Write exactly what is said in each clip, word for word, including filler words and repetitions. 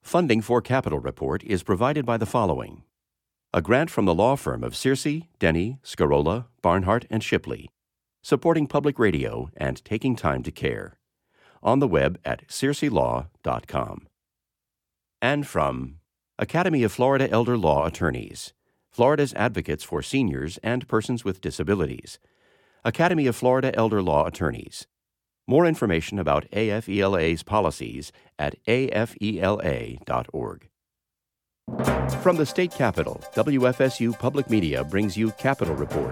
Funding for Capitol Report is provided by the following. A grant from the law firm of Searcy, Denny, Scarola, Barnhart, and Shipley, supporting public radio and taking time to care. On the web at searcy law dot com. And from Academy of Florida Elder Law Attorneys, Florida's advocates for seniors and persons with disabilities. Academy of Florida Elder Law Attorneys. More information about A F E L A's policies at A F E L A dot org. From the state capitol, W F S U Public Media brings you Capitol Report.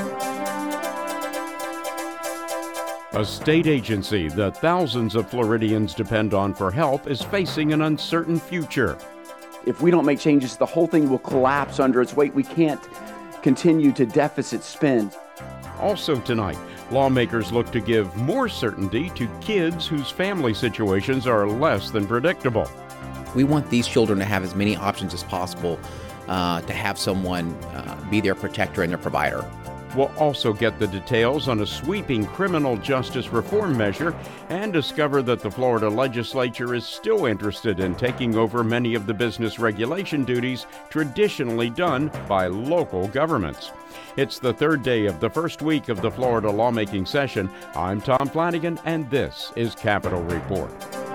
A state agency that thousands of Floridians depend on for help is facing an uncertain future. If we don't make changes, the whole thing will collapse under its weight. We can't continue to deficit spend. Also tonight, lawmakers look to give more certainty to kids whose family situations are less than predictable. We want these children to have as many options as possible uh, to have someone uh, be their protector and their provider. We'll also get the details on a sweeping criminal justice reform measure and discover that the Florida legislature is still interested in taking over many of the business regulation duties traditionally done by local governments. It's the third day of the first week of the Florida lawmaking session. I'm Tom Flanagan, and this is Capitol Report.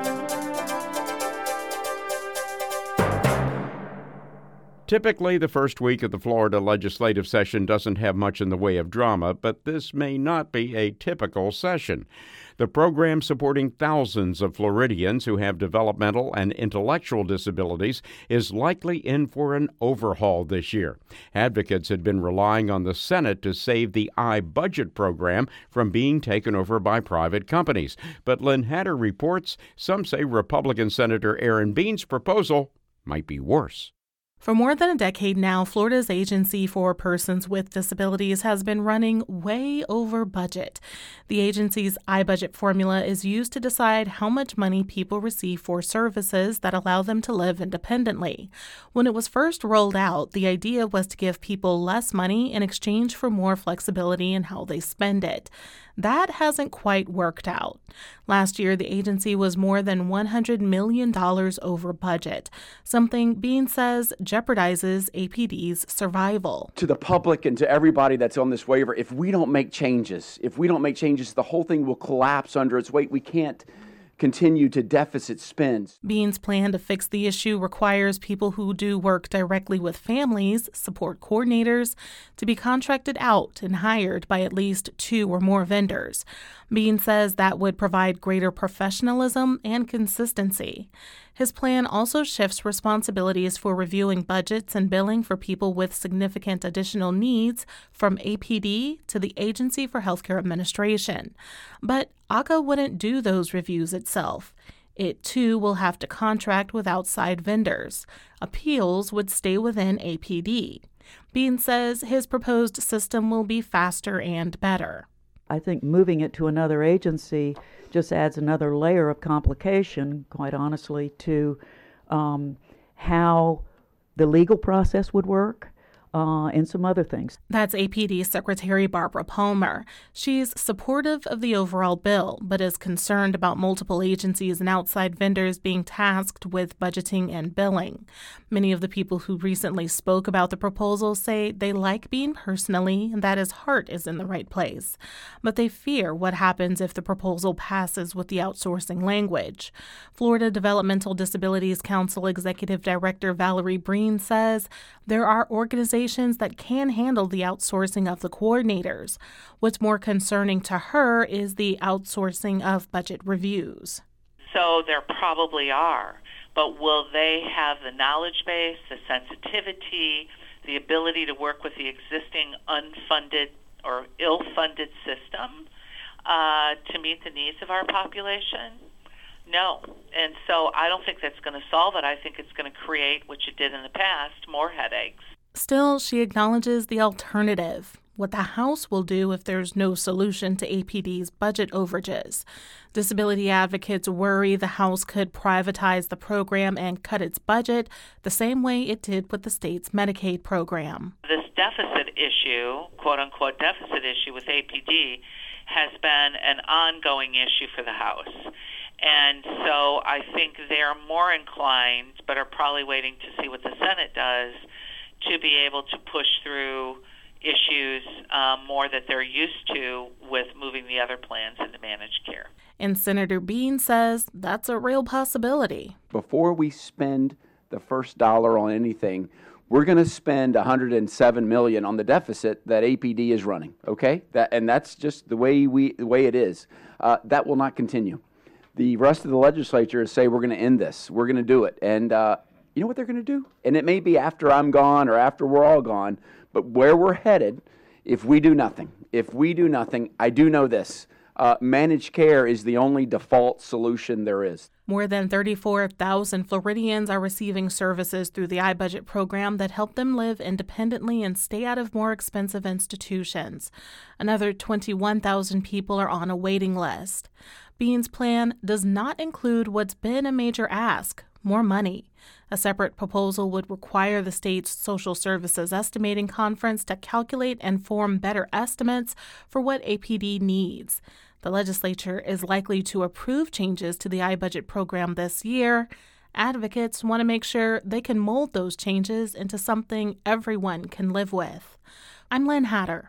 Typically, the first week of the Florida legislative session doesn't have much in the way of drama, but this may not be a typical session. The program supporting thousands of Floridians who have developmental and intellectual disabilities is likely in for an overhaul this year. Advocates had been relying on the Senate to save the iBudget program from being taken over by private companies. But Lynn Hatter reports some say Republican Senator Aaron Bean's proposal might be worse. For more than a decade now, Florida's Agency for Persons with Disabilities has been running way over budget. The agency's iBudget formula is used to decide how much money people receive for services that allow them to live independently. When it was first rolled out, the idea was to give people less money in exchange for more flexibility in how they spend it. That hasn't quite worked out. Last year, the agency was more than one hundred million dollars over budget, something Bean says jeopardizes A P D's survival. To the public and to everybody that's on this waiver, if we don't make changes, if we don't make changes, the whole thing will collapse under its weight. We can't continue to deficit spend. Bean's plan to fix the issue requires people who do work directly with families, support coordinators, to be contracted out and hired by at least two or more vendors. Bean says that would provide greater professionalism and consistency. His plan also shifts responsibilities for reviewing budgets and billing for people with significant additional needs from A P D to the Agency for Healthcare Administration. But A C A wouldn't do those reviews itself. It, too, will have to contract with outside vendors. Appeals would stay within A P D. Bean says his proposed system will be faster and better. I think moving it to another agency just adds another layer of complication, quite honestly, to um, how the legal process would work. Uh, and some other things. That's A P D Secretary Barbara Palmer. She's supportive of the overall bill, but is concerned about multiple agencies and outside vendors being tasked with budgeting and billing. Many of the people who recently spoke about the proposal say they like Bean personally and that his heart is in the right place. But they fear what happens if the proposal passes with the outsourcing language. Florida Developmental Disabilities Council Executive Director Valerie Breen says there are organizations that can handle the outsourcing of the coordinators. What's more concerning to her is the outsourcing of budget reviews. So there probably are, but will they have the knowledge base, the sensitivity, the ability to work with the existing unfunded or ill-funded system uh, to meet the needs of our population? No. And so I don't think that's going to solve it. I think it's going to create, which it did in the past, more headaches. Still, she acknowledges the alternative, what the House will do if there's no solution to A P D's budget overages. Disability advocates worry the House could privatize the program and cut its budget the same way it did with the state's Medicaid program. This deficit issue, quote-unquote deficit issue with A P D, has been an ongoing issue for the House. And so I think they're more inclined, but are probably waiting to see what the Senate does, to be able to push through issues um, more that they're used to with moving the other plans into managed care. And Senator Bean says that's a real possibility. Before we spend the first dollar on anything, we're going to spend one hundred seven million dollars on the deficit that A P D is running. Okay, that and that's just the way we the way it is. Uh, that will not continue. The rest of the legislature is say we're going to end this. We're going to do it, and uh, you know what they're going to do? And it may be after I'm gone or after we're all gone. But where we're headed, if we do nothing, if we do nothing, I do know this. Uh, managed care is the only default solution there is. More than thirty-four thousand Floridians are receiving services through the iBudget program that help them live independently and stay out of more expensive institutions. Another twenty-one thousand people are on a waiting list. Bean's plan does not include what's been a major ask, more money. A separate proposal would require the state's Social Services Estimating Conference to calculate and form better estimates for what A P D needs. The legislature is likely to approve changes to the iBudget program this year. Advocates want to make sure they can mold those changes into something everyone can live with. I'm Lynn Hatter.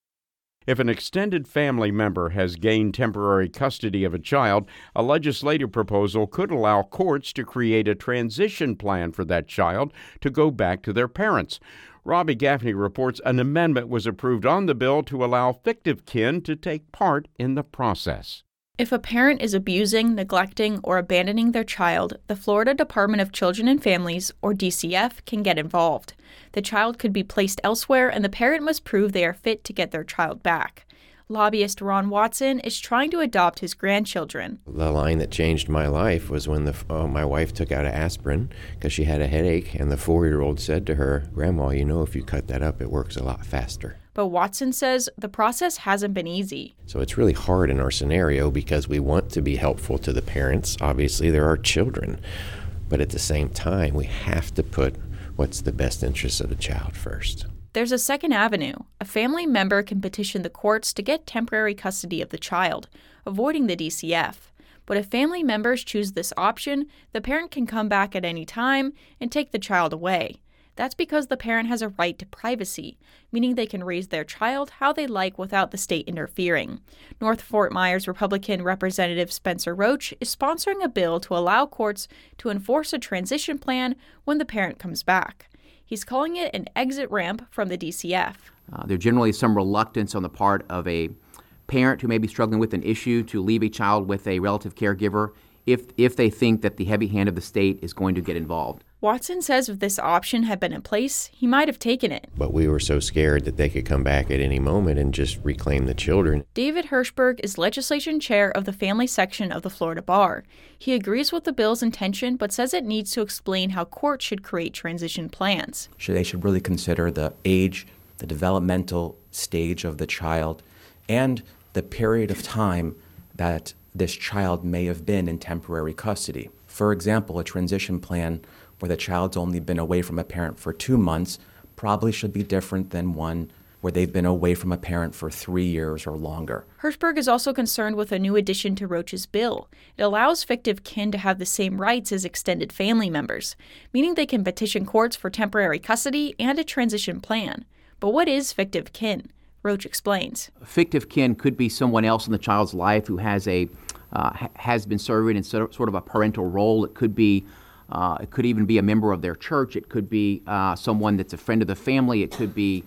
If an extended family member has gained temporary custody of a child, a legislative proposal could allow courts to create a transition plan for that child to go back to their parents. Robbie Gaffney reports an amendment was approved on the bill to allow fictive kin to take part in the process. If a parent is abusing, neglecting, or abandoning their child, the Florida Department of Children and Families, or D C F, can get involved. The child could be placed elsewhere, and the parent must prove they are fit to get their child back. Lobbyist Ron Watson is trying to adopt his grandchildren. The line that changed my life was when the, uh, my wife took out an aspirin because she had a headache, and the four-year-old said to her, "Grandma, you know if you cut that up, it works a lot faster." But Watson says the process hasn't been easy. So it's really hard in our scenario because we want to be helpful to the parents. Obviously, they're our children. But at the same time, we have to put what's the best interest of the child first. There's a second avenue. A family member can petition the courts to get temporary custody of the child, avoiding the D C F. But if family members choose this option, the parent can come back at any time and take the child away. That's because the parent has a right to privacy, meaning they can raise their child how they like without the state interfering. North Fort Myers Republican Representative Spencer Roach is sponsoring a bill to allow courts to enforce a transition plan when the parent comes back. He's calling it an exit ramp from the D C F. Uh, there's generally some reluctance on the part of a parent who may be struggling with an issue to leave a child with a relative caregiver if if they think that the heavy hand of the state is going to get involved. Watson says if this option had been in place, he might have taken it. But we were so scared that they could come back at any moment and just reclaim the children. David Hirschberg is legislation chair of the family section of the Florida Bar. He agrees with the bill's intention, but says it needs to explain how courts should create transition plans. They should really consider the age, the developmental stage of the child, and the period of time that this child may have been in temporary custody. For example, a transition plan where the child's only been away from a parent for two months probably should be different than one where they've been away from a parent for three years or longer. Hirschberg is also concerned with a new addition to Roach's bill. It allows fictive kin to have the same rights as extended family members, meaning they can petition courts for temporary custody and a transition plan. But what is fictive kin? Roach explains. Fictive kin could be someone else in the child's life who has a uh, ha- has been serving in sort of a parental role. It could be Uh, it could even be a member of their church. It could be uh, someone that's a friend of the family. It could be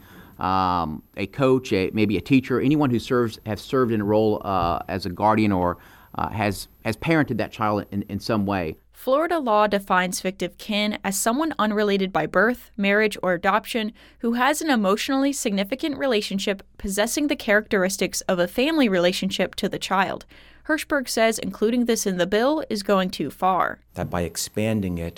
um, a coach, a, maybe a teacher, anyone who serves has served in a role uh, as a guardian or uh, has has parented that child in, in some way. Florida law defines fictive kin as someone unrelated by birth, marriage, or adoption who has an emotionally significant relationship possessing the characteristics of a family relationship to the child. Hirschberg says including this in the bill is going too far. That by expanding it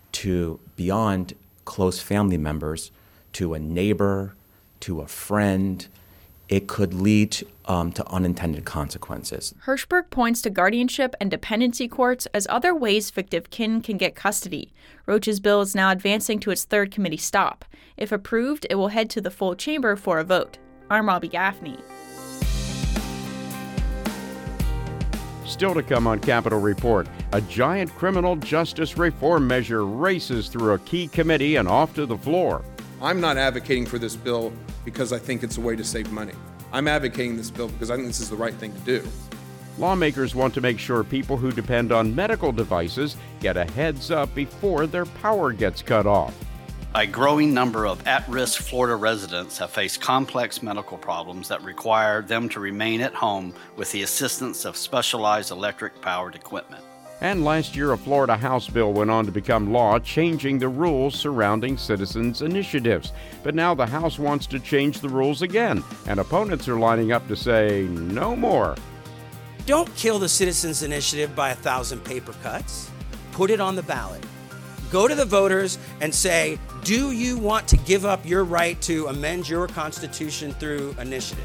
to beyond close family members, to a neighbor, to a friend, it could lead um, to unintended consequences. Hirschberg points to guardianship and dependency courts as other ways fictive kin can get custody. Roach's bill is now advancing to its third committee stop. If approved, it will head to the full chamber for a vote. I'm Robbie Gaffney. Still to come on Capitol Report, a giant criminal justice reform measure races through a key committee and off to the floor. I'm not advocating for this bill because I think it's a way to save money. I'm advocating this bill because I think this is the right thing to do. Lawmakers want to make sure people who depend on medical devices get a heads up before their power gets cut off. A growing number of at-risk Florida residents have faced complex medical problems that require them to remain at home with the assistance of specialized electric-powered equipment. And last year, a Florida House bill went on to become law, changing the rules surrounding citizens' initiatives. But now the House wants to change the rules again, and opponents are lining up to say no more. Don't kill the Citizens Initiative by a thousand paper cuts. Put it on the ballot. Go to the voters and say, do you want to give up your right to amend your Constitution through initiative?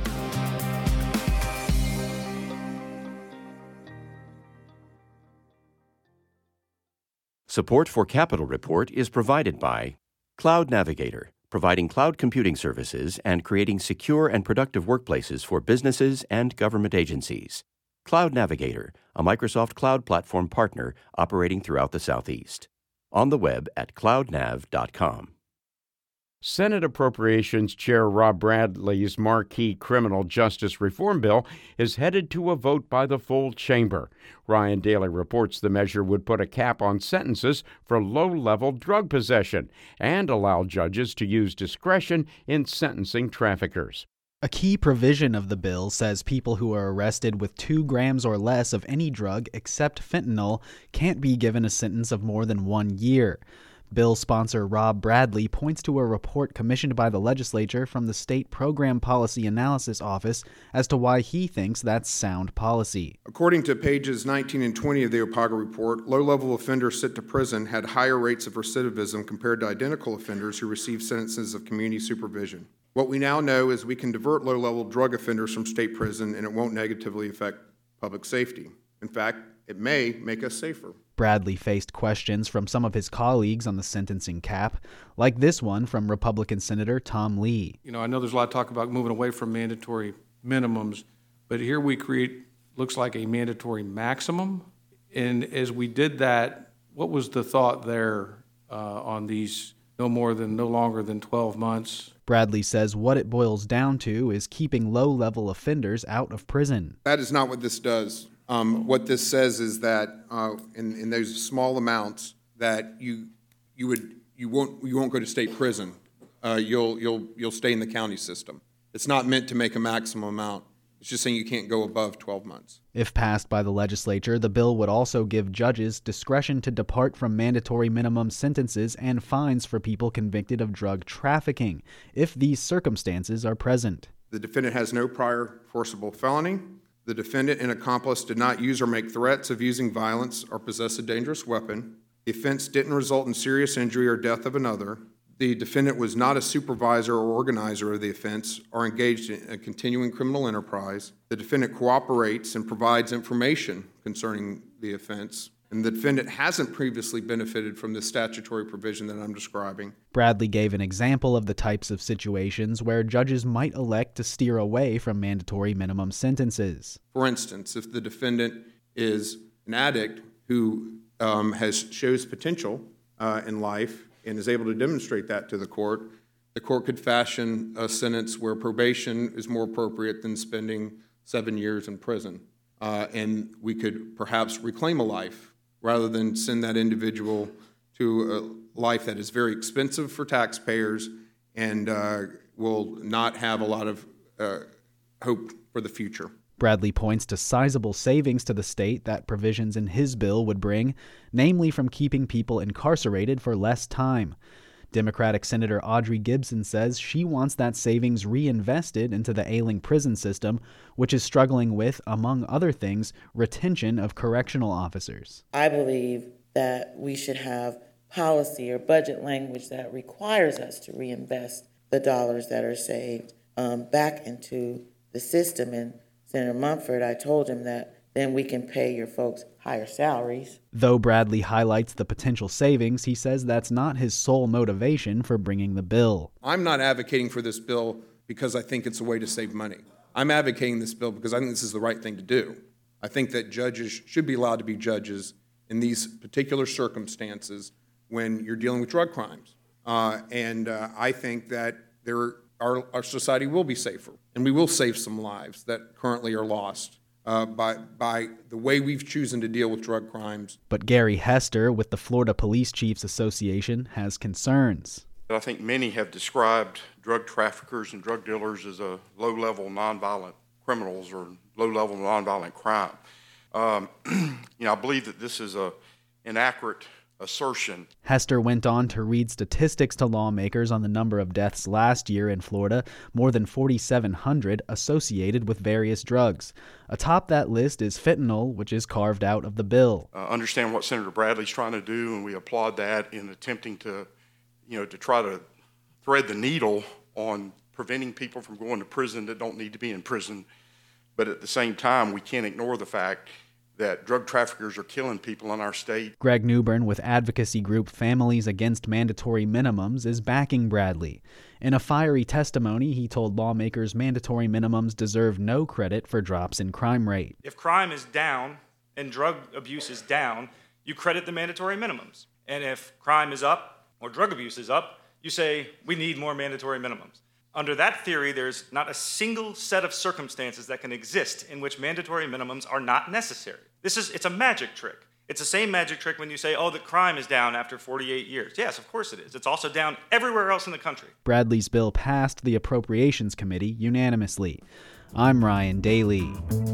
Support for Capitol Report is provided by Cloud Navigator, providing cloud computing services and creating secure and productive workplaces for businesses and government agencies. Cloud Navigator, a Microsoft Cloud Platform partner operating throughout the Southeast. On the web at cloud nav dot com. Senate Appropriations Chair Rob Bradley's marquee criminal justice reform bill is headed to a vote by the full chamber. Ryan Daly reports the measure would put a cap on sentences for low-level drug possession and allow judges to use discretion in sentencing traffickers. A key provision of the bill says people who are arrested with two grams or less of any drug except fentanyl can't be given a sentence of more than one year. Bill sponsor Rob Bradley points to a report commissioned by the legislature from the State Program Policy Analysis Office as to why he thinks that's sound policy. According to pages nineteen and twenty of the OPAGA report, low-level offenders sent to prison had higher rates of recidivism compared to identical offenders who received sentences of community supervision. What we now know is we can divert low-level drug offenders from state prison and it won't negatively affect public safety. In fact, it may make us safer. Bradley faced questions from some of his colleagues on the sentencing cap, like this one from Republican Senator Tom Lee. You know, I know there's a lot of talk about moving away from mandatory minimums, but here we create, looks like a mandatory maximum. And as we did that, what was the thought there uh, on these no more than, no longer than twelve months? Bradley says what it boils down to is keeping low-level offenders out of prison. That is not what this does. Um, what this says is that uh, in, in those small amounts that you you would you won't you won't go to state prison. Uh, you'll you'll you'll stay in the county system. It's not meant to make a maximum amount. It's just saying you can't go above twelve months. If passed by the legislature, the bill would also give judges discretion to depart from mandatory minimum sentences and fines for people convicted of drug trafficking, if these circumstances are present. The defendant has no prior forcible felony. The defendant and accomplice did not use or make threats of using violence or possess a dangerous weapon. The offense didn't result in serious injury or death of another. The defendant was not a supervisor or organizer of the offense or engaged in a continuing criminal enterprise. The defendant cooperates and provides information concerning the offense. And the defendant hasn't previously benefited from the statutory provision that I'm describing. Bradley gave an example of the types of situations where judges might elect to steer away from mandatory minimum sentences. For instance, if the defendant is an addict who um, has shows potential uh, in life and is able to demonstrate that to the court, the court could fashion a sentence where probation is more appropriate than spending seven years in prison. Uh, and we could perhaps reclaim a life rather than send that individual to a life that is very expensive for taxpayers and uh, will not have a lot of uh, hope for the future. Bradley points to sizable savings to the state that provisions in his bill would bring, namely from keeping people incarcerated for less time. Democratic Senator Audrey Gibson says she wants that savings reinvested into the ailing prison system, which is struggling with, among other things, retention of correctional officers. I believe that we should have policy or budget language that requires us to reinvest the dollars that are saved um, back into the system. And Senator Mumford, I told him that then we can pay your folks higher salaries. Though Bradley highlights the potential savings, he says that's not his sole motivation for bringing the bill. I'm not advocating for this bill because I think it's a way to save money. I'm advocating this bill because I think this is the right thing to do. I think that judges should be allowed to be judges in these particular circumstances when you're dealing with drug crimes. Uh, and uh, I think that there, our, our society will be safer, and we will save some lives that currently are lost uh, by, by the way we've chosen to deal with drug crimes. But Gary Hester with the Florida Police Chiefs Association has concerns. I think many have described drug traffickers and drug dealers as a low-level nonviolent criminals or low-level nonviolent crime. Um, you know, I believe that this is a inaccurate assertion. Hester went on to read statistics to lawmakers on the number of deaths last year in Florida, more than forty-seven hundred associated with various drugs. Atop that list is fentanyl, which is carved out of the bill. Uh, understand what Senator Bradley's trying to do, and we applaud that in attempting to, you know, to try to thread the needle on preventing people from going to prison that don't need to be in prison. But at the same time, we can't ignore the fact that drug traffickers are killing people in our state. Greg Newbern with advocacy group Families Against Mandatory Minimums is backing Bradley. In a fiery testimony, he told lawmakers mandatory minimums deserve no credit for drops in crime rate. If crime is down and drug abuse is down, you credit the mandatory minimums. And if crime is up or drug abuse is up, you say we need more mandatory minimums. Under that theory, there's not a single set of circumstances that can exist in which mandatory minimums are not necessary. This is, it's a magic trick. It's the same magic trick when you say, oh, the crime is down after forty-eight years. Yes, of course it is. It's also down everywhere else in the country. Bradley's bill passed the Appropriations Committee unanimously. I'm Ryan Daly.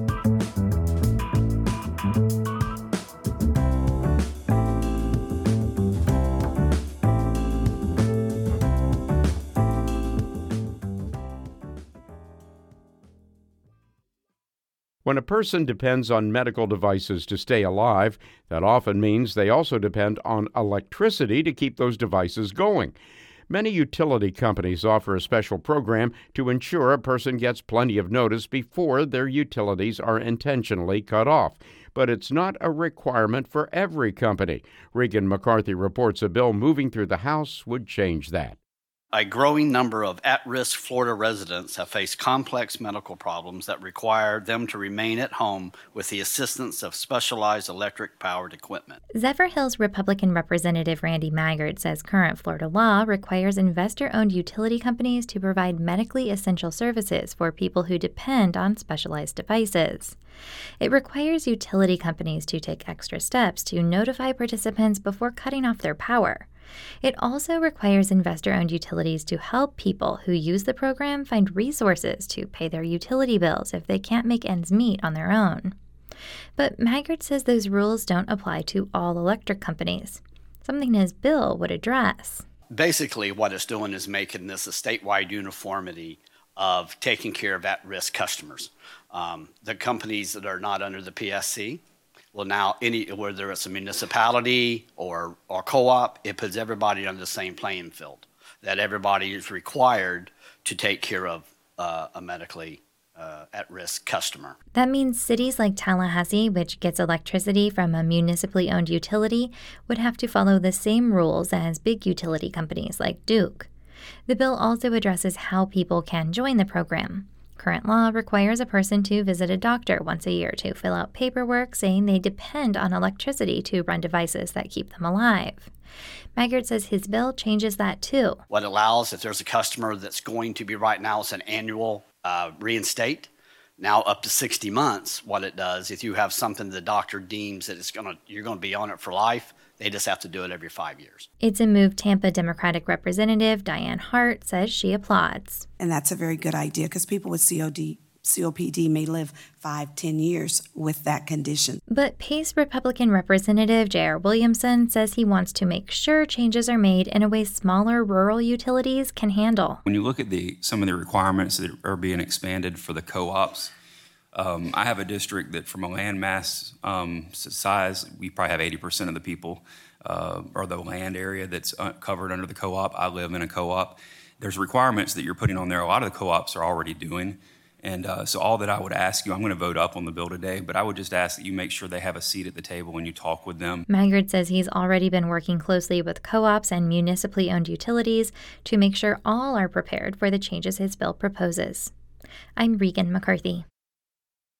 When a person depends on medical devices to stay alive, that often means they also depend on electricity to keep those devices going. Many utility companies offer a special program to ensure a person gets plenty of notice before their utilities are intentionally cut off. But it's not a requirement for every company. Regan McCarthy reports a bill moving through the House would change that. A growing number of at-risk Florida residents have faced complex medical problems that require them to remain at home with the assistance of specialized electric-powered equipment. Zephyrhills Republican Representative Randy Maggard says current Florida law requires investor-owned utility companies to provide medically essential services for people who depend on specialized devices. It requires utility companies to take extra steps to notify participants before cutting off their power. It also requires investor-owned utilities to help people who use the program find resources to pay their utility bills if they can't make ends meet on their own. But Maggard says those rules don't apply to all electric companies, something his bill would address. Basically, what it's doing is making this a statewide uniformity of taking care of at-risk customers. Um, the companies that are not under the P S C, well, now, any whether it's a municipality or, or co-op, it puts everybody on the same playing field, that everybody is required to take care of uh, a medically uh, at-risk customer. That means cities like Tallahassee, which gets electricity from a municipally owned utility, would have to follow the same rules as big utility companies like Duke. The bill also addresses how people can join the program. Current law requires a person to visit a doctor once a year to fill out paperwork saying they depend on electricity to run devices that keep them alive. Maggard says his bill changes that too. What allows, if there's a customer that's going to be right now, it's an annual uh, reinstate. Now up to sixty months, what it does, if you have something the doctor deems that it's gonna, you're going to be on it for life, they just have to do it every five years. It's a move Tampa Democratic Representative Diane Hart says she applauds. And that's a very good idea because people with C O D, C O P D may live five, ten years with that condition. But Pace Republican Representative J R Williamson says he wants to make sure changes are made in a way smaller rural utilities can handle. When you look at the some of the requirements that are being expanded for the co-ops, Um, I have a district that from a land mass um, size, we probably have eighty percent of the people uh, or the land area that's uh, covered under the co-op. I live in a co-op. There's requirements that you're putting on there. A lot of the co-ops are already doing. And uh, so all that I would ask you, I'm going to vote up on the bill today, but I would just ask that you make sure they have a seat at the table when you talk with them. Maggard says he's already been working closely with co-ops and municipally owned utilities to make sure all are prepared for the changes his bill proposes. I'm Regan McCarthy.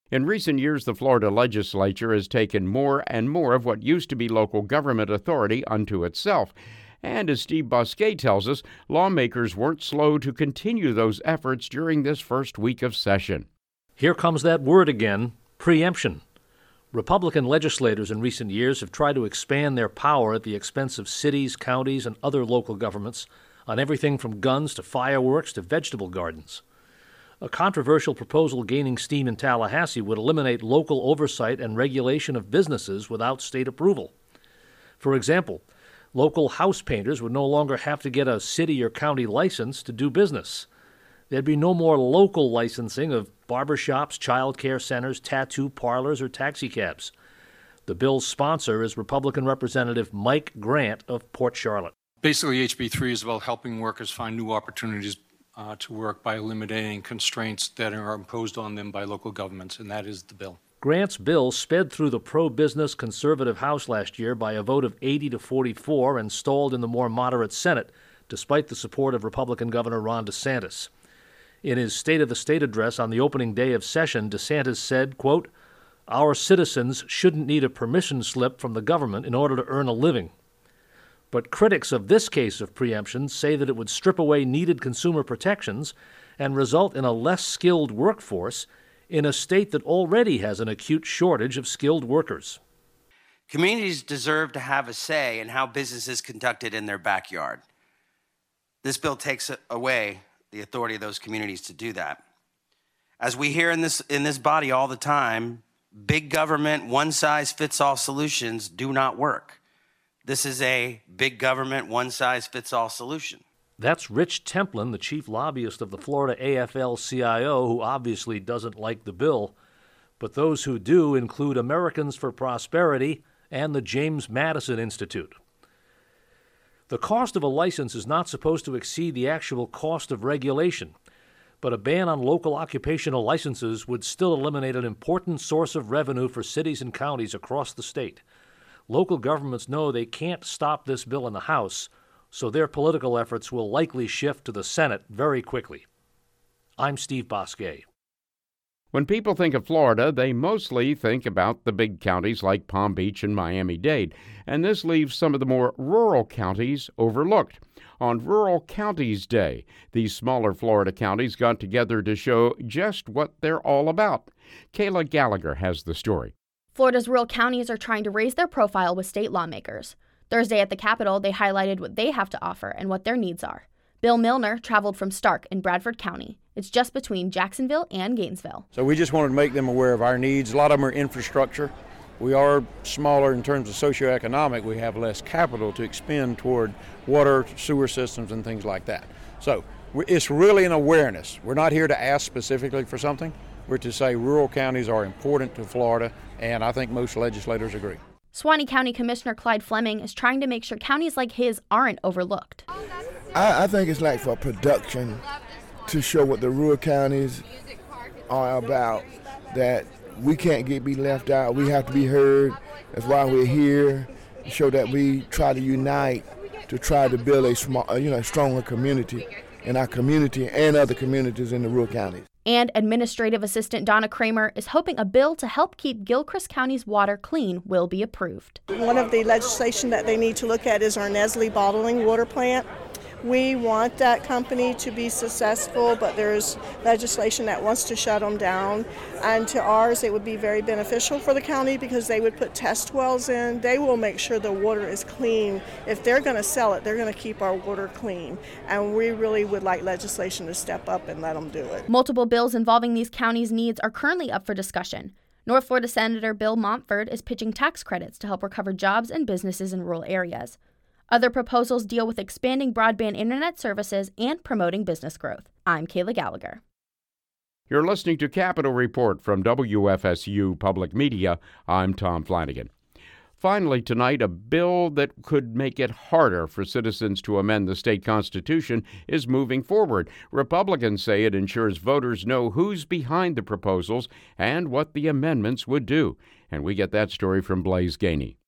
In recent years, the Florida legislature has taken more and more of what used to be local government authority unto itself. And as Steve Bosquet tells us, lawmakers weren't slow to continue those efforts during this first week of session. Here comes that word again, preemption. Republican legislators in recent years have tried to expand their power at the expense of cities, counties, and other local governments on everything from guns to fireworks to vegetable gardens. A controversial proposal gaining steam in Tallahassee would eliminate local oversight and regulation of businesses without state approval. For example, local house painters would no longer have to get a city or county license to do business. There'd be no more local licensing of barbershops, child care centers, tattoo parlors, or taxicabs. The bill's sponsor is Republican Representative Mike Grant of Port Charlotte. Basically, H B three is about helping workers find new opportunities uh, to work by eliminating constraints that are imposed on them by local governments, and that is the bill. Grant's bill sped through the pro-business conservative House last year by a vote of eighty to forty-four and stalled in the more moderate Senate, despite the support of Republican Governor Ron DeSantis. In his State of the State address on the opening day of session, DeSantis said, quote, "Our citizens shouldn't need a permission slip from the government in order to earn a living." But critics of this case of preemption say that it would strip away needed consumer protections and result in a less skilled workforce in a state that already has an acute shortage of skilled workers. Communities deserve to have a say in how business is conducted in their backyard. This bill takes away the authority of those communities to do that. As we hear in this, in this body all the time, big government, one-size-fits-all solutions do not work. This is a big government, one-size-fits-all solution. That's Rich Templin, the chief lobbyist of the Florida A F L C I O, who obviously doesn't like the bill. But those who do include Americans for Prosperity and the James Madison Institute. The cost of a license is not supposed to exceed the actual cost of regulation, but a ban on local occupational licenses would still eliminate an important source of revenue for cities and counties across the state. Local governments know they can't stop this bill in the House, so their political efforts will likely shift to the Senate very quickly. I'm Steve Bosquet. When people think of Florida, they mostly think about the big counties like Palm Beach and Miami-Dade, and this leaves some of the more rural counties overlooked. On Rural Counties Day, these smaller Florida counties got together to show just what they're all about. Kayla Gallagher has the story. Florida's rural counties are trying to raise their profile with state lawmakers. Thursday at the Capitol, they highlighted what they have to offer and what their needs are. Bill Milner traveled from Stark in Bradford County. It's just between Jacksonville and Gainesville. So we just wanted to make them aware of our needs. A lot of them are infrastructure. We are smaller in terms of socioeconomic. We have less capital to expend toward water, sewer systems, and things like that. So it's really an awareness. We're not here to ask specifically for something. We're to say rural counties are important to Florida, and I think most legislators agree. Suwannee County Commissioner Clyde Fleming is trying to make sure counties like his aren't overlooked. I, I think it's like for production to show what the rural counties are about, that we can't get be left out. We have to be heard. That's why we're here, to show that we try to unite to try to build a small, you know, stronger community in our community and other communities in the rural counties. And Administrative Assistant Donna Kramer is hoping a bill to help keep Gilchrist County's water clean will be approved. One of the legislation that they need to look at is our Nestle bottling water plant. We want that company to be successful, but there's legislation that wants to shut them down. And to ours, it would be very beneficial for the county because they would put test wells in. They will make sure the water is clean. If they're going to sell it, they're going to keep our water clean. And we really would like legislation to step up and let them do it. Multiple bills involving these counties' needs are currently up for discussion. North Florida Senator Bill Montford is pitching tax credits to help recover jobs and businesses in rural areas. Other proposals deal with expanding broadband internet services and promoting business growth. I'm Kayla Gallagher. You're listening to Capitol Report from W F S U Public Media. I'm Tom Flanagan. Finally tonight, a bill that could make it harder for citizens to amend the state constitution is moving forward. Republicans say it ensures voters know who's behind the proposals and what the amendments would do. And we get that story from Blaise Gainey.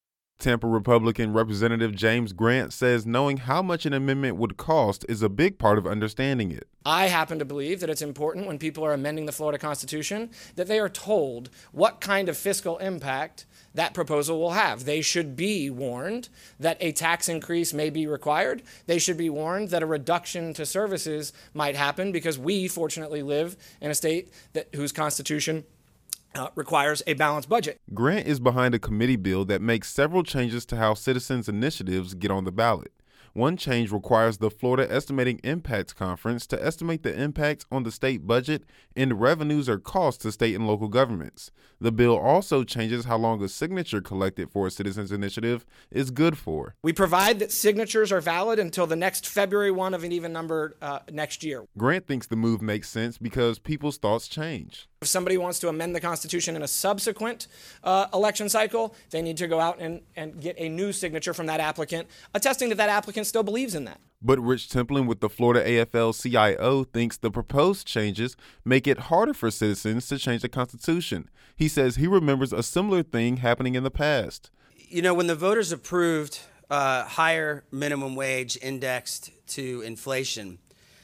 Tampa Republican Representative James Grant says knowing how much an amendment would cost is a big part of understanding it. I happen to believe that it's important when people are amending the Florida Constitution that they are told what kind of fiscal impact that proposal will have. They should be warned that a tax increase may be required. They should be warned that a reduction to services might happen because we, fortunately, live in a state that whose Constitution Uh, requires a balanced budget. Grant is behind a committee bill that makes several changes to how citizens' initiatives get on the ballot. One change requires the Florida Estimating Impacts Conference to estimate the impacts on the state budget and revenues or costs to state and local governments. The bill also changes how long a signature collected for a citizens' initiative is good for. We provide that signatures are valid until the next February first of an even number uh, next year. Grant thinks the move makes sense because people's thoughts change. If somebody wants to amend the Constitution in a subsequent uh, election cycle, they need to go out and, and get a new signature from that applicant, attesting that that applicant still believes in that. But Rich Templin with the Florida A F L C I O thinks the proposed changes make it harder for citizens to change the Constitution. He says he remembers a similar thing happening in the past. You know, when the voters approved uh, higher minimum wage indexed to inflation,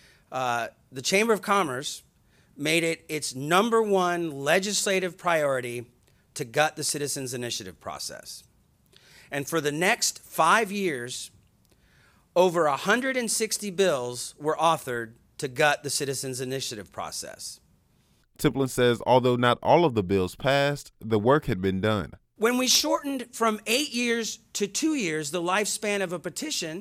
uh, the Chamber of Commerce made it its number one legislative priority to gut the Citizens Initiative process. And for the next five years, over one hundred sixty bills were authored to gut the Citizens Initiative process. Templin says although not all of the bills passed, the work had been done. When we shortened from eight years to two years the lifespan of a petition,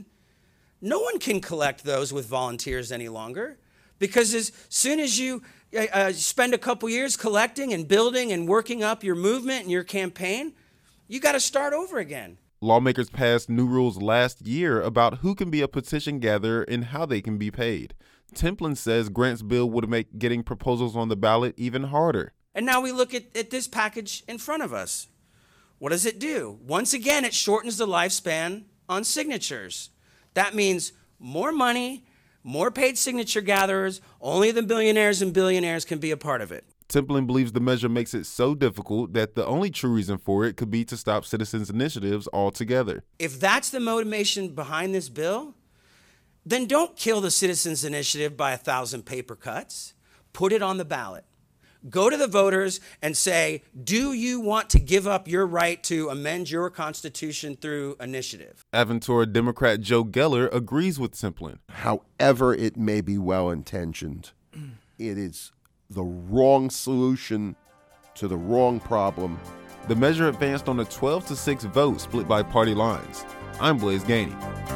no one can collect those with volunteers any longer, because as soon as you uh, spend a couple years collecting and building and working up your movement and your campaign, you got to start over again. Lawmakers passed new rules last year about who can be a petition gatherer and how they can be paid. Templin says Grant's bill would make getting proposals on the ballot even harder. And now we look at, at this package in front of us. What does it do? Once again, it shortens the lifespan on signatures. That means more money, more paid signature gatherers. Only the billionaires and billionaires can be a part of it. Templin believes the measure makes it so difficult that the only true reason for it could be to stop citizens' initiatives altogether. If that's the motivation behind this bill, then don't kill the Citizens Initiative by a thousand paper cuts. Put it on the ballot. Go to the voters and say, do you want to give up your right to amend your Constitution through initiative? Aventura Democrat Joe Geller agrees with Templin. However it may be well-intentioned, it is the wrong solution to the wrong problem. The measure advanced on a twelve to six vote split by party lines. I'm Blaise Gainey.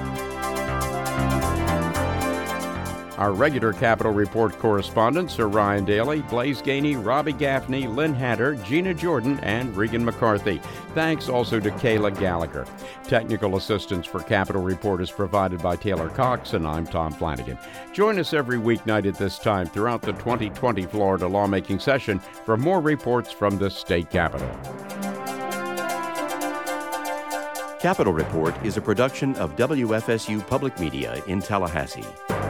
Our regular Capitol Report correspondents are Ryan Daly, Blaise Gainey, Robbie Gaffney, Lynn Hatter, Gina Jordan, and Regan McCarthy. Thanks also to Kayla Gallagher. Technical assistance for Capitol Report is provided by Taylor Cox, and I'm Tom Flanagan. Join us every weeknight at this time throughout the twenty twenty Florida lawmaking session for more reports from the state capitol. Capitol Report is a production of W F S U Public Media in Tallahassee.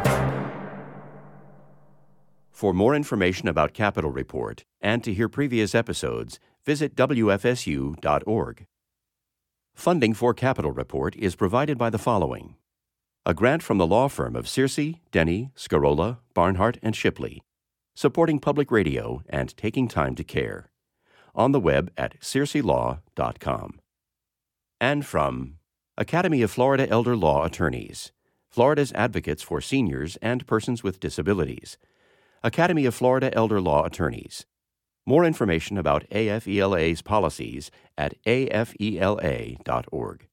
For more information about Capitol Report and to hear previous episodes, visit W F S U dot org. Funding for Capitol Report is provided by the following: a grant from the law firm of Searcy, Denny, Scarola, Barnhart, and Shipley, supporting public radio and taking time to care. On the web at searcy law dot com. And from Academy of Florida Elder Law Attorneys, Florida's advocates for seniors and persons with disabilities. Academy of Florida Elder Law Attorneys. More information about A F E L A's policies at A F E L A dot org.